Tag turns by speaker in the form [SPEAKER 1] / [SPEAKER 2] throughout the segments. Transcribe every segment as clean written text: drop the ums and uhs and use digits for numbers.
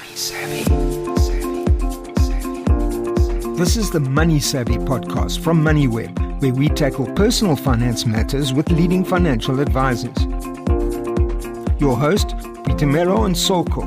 [SPEAKER 1] This is the Money Savvy podcast from MoneyWeb, where we tackle personal finance matters with leading financial advisors. Your host, Pitumelo Nsoko.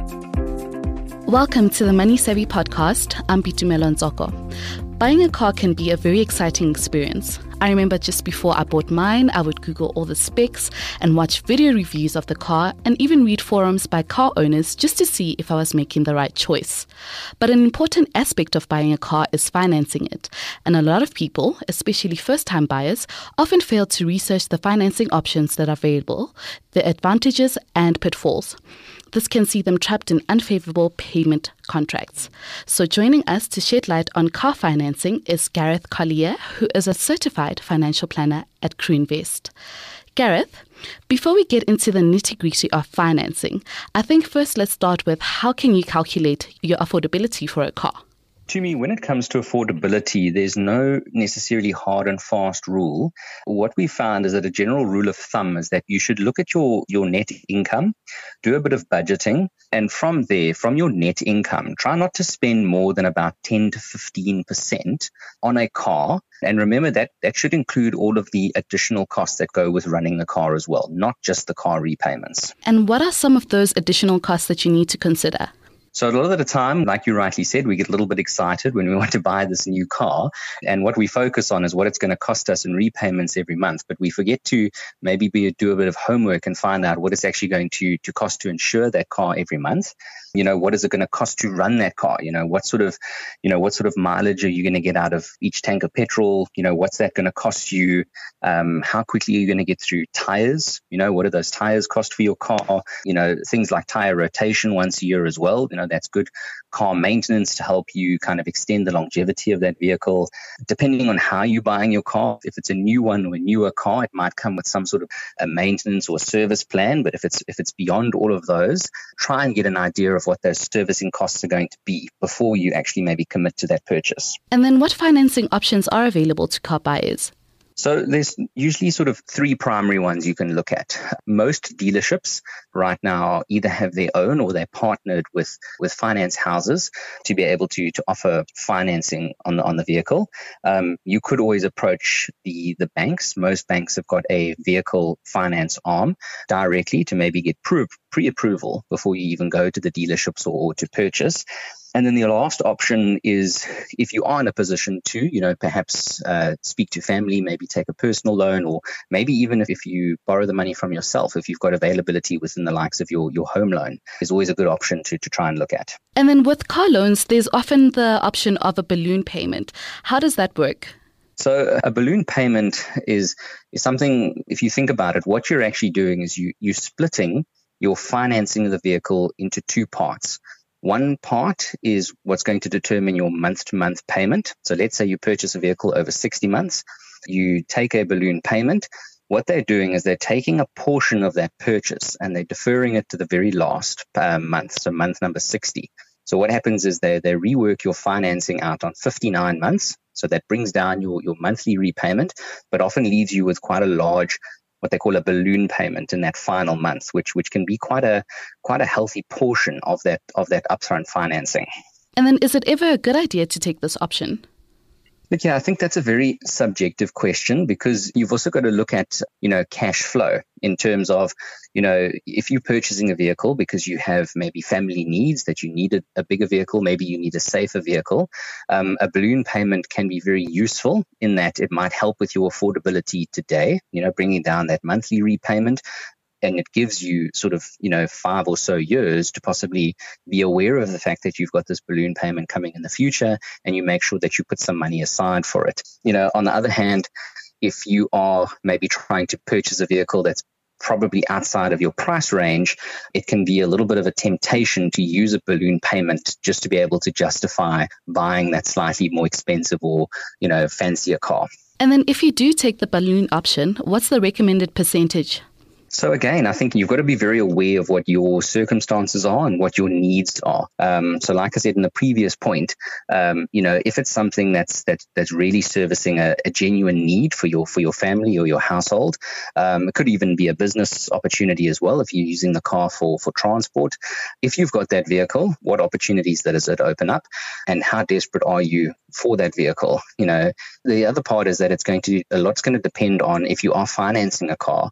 [SPEAKER 2] Welcome to the Money Savvy podcast. I'm Pitumelo Nsoko. Buying a car can be a very exciting experience. I remember just before I bought mine, I would Google all the specs and watch video reviews of the car and even read forums by car owners just to see if I was making the right choice. But an important aspect of buying a car is financing it. And a lot of people, especially first-time buyers, often fail to research the financing options that are available, the advantages and pitfalls. This can see them trapped in unfavorable payment contracts. So joining us to shed light on car financing is Gareth Collier, who is a certified financial planner at CrewInvest. Gareth, before we get into the nitty-gritty of financing, I think first let's start with how can you calculate your affordability for a car?
[SPEAKER 3] To me, when it comes to affordability, there's no necessarily hard and fast rule. What we found is that a general rule of thumb is that you should look at your net income, do a bit of budgeting, and from there, from your net income, try not to spend more than about 10 to 15% on a car. And remember that should include all of the additional costs that go with running the car as well, not just the car repayments.
[SPEAKER 2] And what are some of those additional costs that you need to consider?
[SPEAKER 3] So a lot of the time, like you rightly said, we get a little bit excited when we want to buy this new car. And what we focus on is what it's going to cost us in repayments every month. But we forget to maybe do a bit of homework and find out what it's actually going to cost to insure that car every month. You know, what is it going to cost to run that car? What sort of mileage are you going to get out of each tank of petrol? What's that going to cost you? How quickly are you going to get through tires? What do those tires cost for your car? Things like tire rotation once a year as well. That's good car maintenance to help you kind of extend the longevity of that vehicle. Depending on how you're buying your car, if it's a new one or a newer car, it might come with some sort of a maintenance or service plan. But if it's beyond all of those, try and get an idea of what those servicing costs are going to be before you actually maybe commit to that purchase.
[SPEAKER 2] And then what financing options are available to car buyers?
[SPEAKER 3] So there's usually sort of three primary ones you can look at. Most dealerships right now either have their own or they're partnered with finance houses to be able to offer financing on the vehicle. You could always approach the banks. Most banks have got a vehicle finance arm directly to maybe get pre-approval before you even go to the dealerships or to purchase. And then the last option is if you are in a position to, perhaps speak to family, maybe take a personal loan, or maybe even if you borrow the money from yourself, if you've got availability within the likes of your home loan, is always a good option to try and look at.
[SPEAKER 2] And then with car loans, there's often the option of a balloon payment. How does that work?
[SPEAKER 3] So a balloon payment is something, if you think about it, what you're actually doing is you're splitting your financing of the vehicle into two parts. One part is what's going to determine your month-to-month payment. So let's say you purchase a vehicle over 60 months. You take a balloon payment. What they're doing is they're taking a portion of that purchase and they're deferring it to the very last month, so month number 60. So what happens is they rework your financing out on 59 months. So that brings down your monthly repayment, but often leaves you with quite a large what they call a balloon payment in that final month, which can be quite a healthy portion of that upfront financing.
[SPEAKER 2] And then is it ever a good idea to take this option?
[SPEAKER 3] But yeah, I think that's a very subjective question because you've also got to look at, cash flow in terms of, if you're purchasing a vehicle because you have maybe family needs that you need a bigger vehicle, maybe you need a safer vehicle, a balloon payment can be very useful in that it might help with your affordability today, bringing down that monthly repayment. And it gives you sort of, 5 or so years to possibly be aware of the fact that you've got this balloon payment coming in the future and you make sure that you put some money aside for it. On the other hand, if you are maybe trying to purchase a vehicle that's probably outside of your price range, it can be a little bit of a temptation to use a balloon payment just to be able to justify buying that slightly more expensive or, fancier car.
[SPEAKER 2] And then if you do take the balloon option, what's the recommended percentage?
[SPEAKER 3] So again, I think you've got to be very aware of what your circumstances are and what your needs are. So like I said in the previous point, if it's something that's really servicing a genuine need for your family or your household, it could even be a business opportunity as well if you're using the car for transport. If you've got that vehicle, what opportunities does it open up, and how desperate are you for that vehicle? The other part is that a lot's going to depend on, if you are financing a car,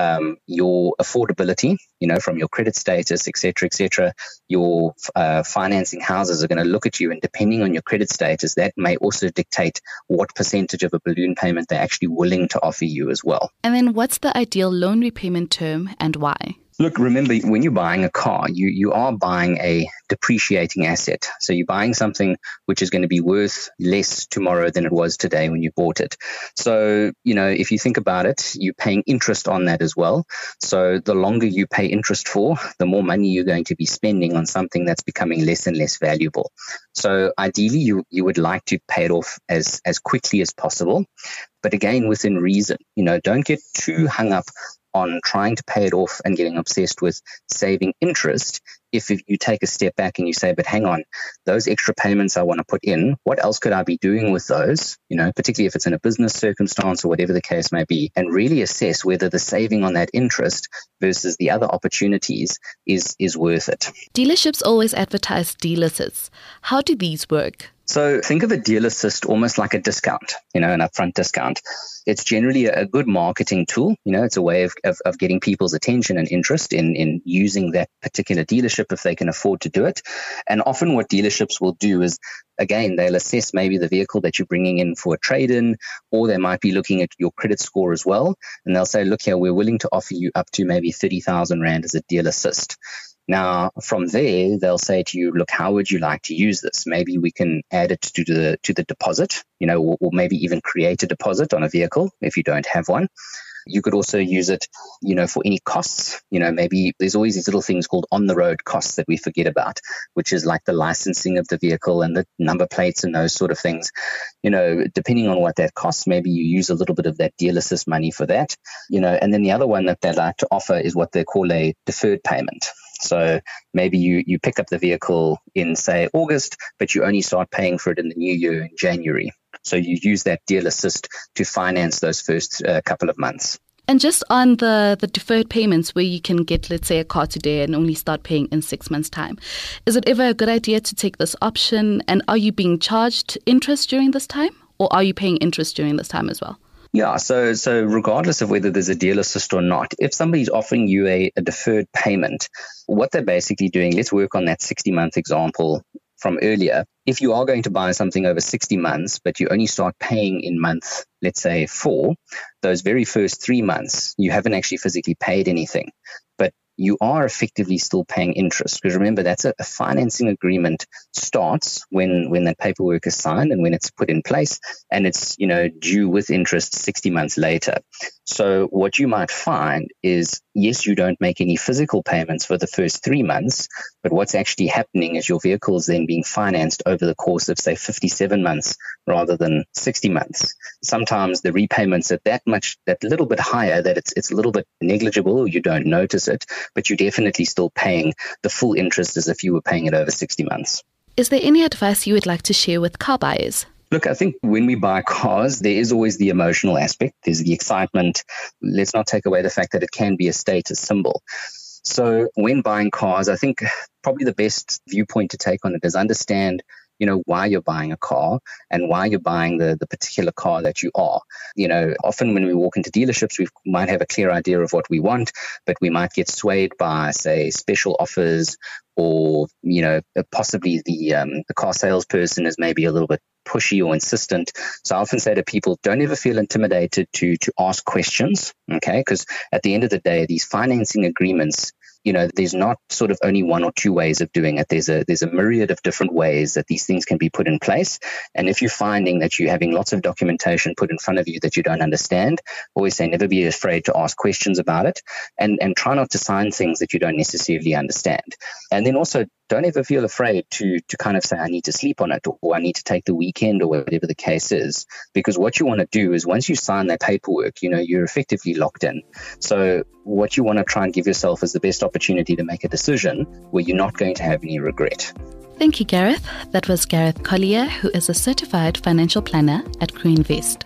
[SPEAKER 3] your affordability, from your credit status, et cetera, your financing houses are going to look at you, and depending on your credit status, that may also dictate what percentage of a balloon payment they're actually willing to offer you as well.
[SPEAKER 2] And then what's the ideal loan repayment term and why?
[SPEAKER 3] Look, remember, when you're buying a car, you are buying a depreciating asset. So you're buying something which is going to be worth less tomorrow than it was today when you bought it. So, if you think about it, you're paying interest on that as well. So the longer you pay interest for, the more money you're going to be spending on something that's becoming less and less valuable. So ideally, you would like to pay it off as quickly as possible. But again, within reason, don't get too hung up on trying to pay it off and getting obsessed with saving interest. If you take a step back and you say, but hang on, those extra payments I want to put in, what else could I be doing with those? Particularly if it's in a business circumstance or whatever the case may be, and really assess whether the saving on that interest versus the other opportunities is worth it.
[SPEAKER 2] Dealerships always advertise deal assists. How do these work?
[SPEAKER 3] So think of a deal assist almost like a discount, an upfront discount. It's generally a good marketing tool. It's a way of getting people's attention and interest in using that particular dealership if they can afford to do it. And often what dealerships will do is, again, they'll assess maybe the vehicle that you're bringing in for a trade-in, or they might be looking at your credit score as well. And they'll say, look here, we're willing to offer you up to maybe 30,000 Rand as a deal assist. Now, from there, they'll say to you, look, how would you like to use this? Maybe we can add it to the deposit, or maybe even create a deposit on a vehicle if you don't have one. You could also use it, for any costs. Maybe there's always these little things called on-the-road costs that we forget about, which is like the licensing of the vehicle and the number plates and those sort of things. Depending on what that costs, maybe you use a little bit of that deal assist money for that. And then the other one that they like to offer is what they call a deferred payment. So maybe you pick up the vehicle in, say, August, but you only start paying for it in the new year in January. So you use that deal assist to finance those first couple of months.
[SPEAKER 2] And just on the deferred payments where you can get, let's say, a car today and only start paying in 6 months' time, is it ever a good idea to take this option? And are you being charged interest during this time, or are you paying interest during this time as well?
[SPEAKER 3] Yeah, so regardless of whether there's a deal assist or not, if somebody's offering you a deferred payment, what they're basically doing, let's work on that 60-month example from earlier. If you are going to buy something over 60 months, but you only start paying in month, let's say 4, those very first 3 months, you haven't actually physically paid anything. But you are effectively still paying interest. Because remember, that's a financing agreement starts when that paperwork is signed and when it's put in place, and it's due with interest 60 months later. So what you might find is, yes, you don't make any physical payments for the first 3 months, but what's actually happening is your vehicle is then being financed over the course of, say, 57 months rather than 60 months. Sometimes the repayments are that little bit higher that it's a little bit negligible, or you don't notice it, but you're definitely still paying the full interest as if you were paying it over 60 months.
[SPEAKER 2] Is there any advice you would like to share with car buyers?
[SPEAKER 3] Look, I think when we buy cars, there is always the emotional aspect. There's the excitement. Let's not take away the fact that it can be a status symbol. So when buying cars, I think probably the best viewpoint to take on it is understand why you're buying a car and why you're buying the particular car that you are. Often when we walk into dealerships, we might have a clear idea of what we want, but we might get swayed by, say, special offers, or, possibly the car salesperson is maybe a little bit pushy or insistent. So I often say to people, don't ever feel intimidated to ask questions, okay? Because at the end of the day, these financing agreements, there's not sort of only one or two ways of doing it. There's a myriad of different ways that these things can be put in place. And if you're finding that you're having lots of documentation put in front of you that you don't understand, always say never be afraid to ask questions about it, and try not to sign things that you don't necessarily understand. And then also don't ever feel afraid to kind of say, I need to sleep on it, or I need to take the weekend, or whatever the case is, because what you want to do is once you sign that paperwork, you're effectively locked in. So what you want to try and give yourself is the best opportunity to make a decision where you're not going to have any regret.
[SPEAKER 2] Thank you, Gareth. That was Gareth Collier, who is a certified financial planner at Crew Invest.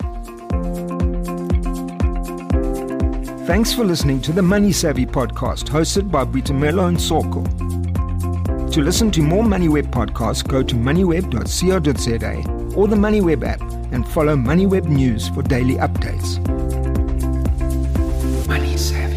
[SPEAKER 1] Thanks for listening to the Money Savvy podcast hosted by Boitumelo Nsoko. To listen to more MoneyWeb podcasts, go to moneyweb.co.za or the MoneyWeb app and follow MoneyWeb News for daily updates. Money Savvy.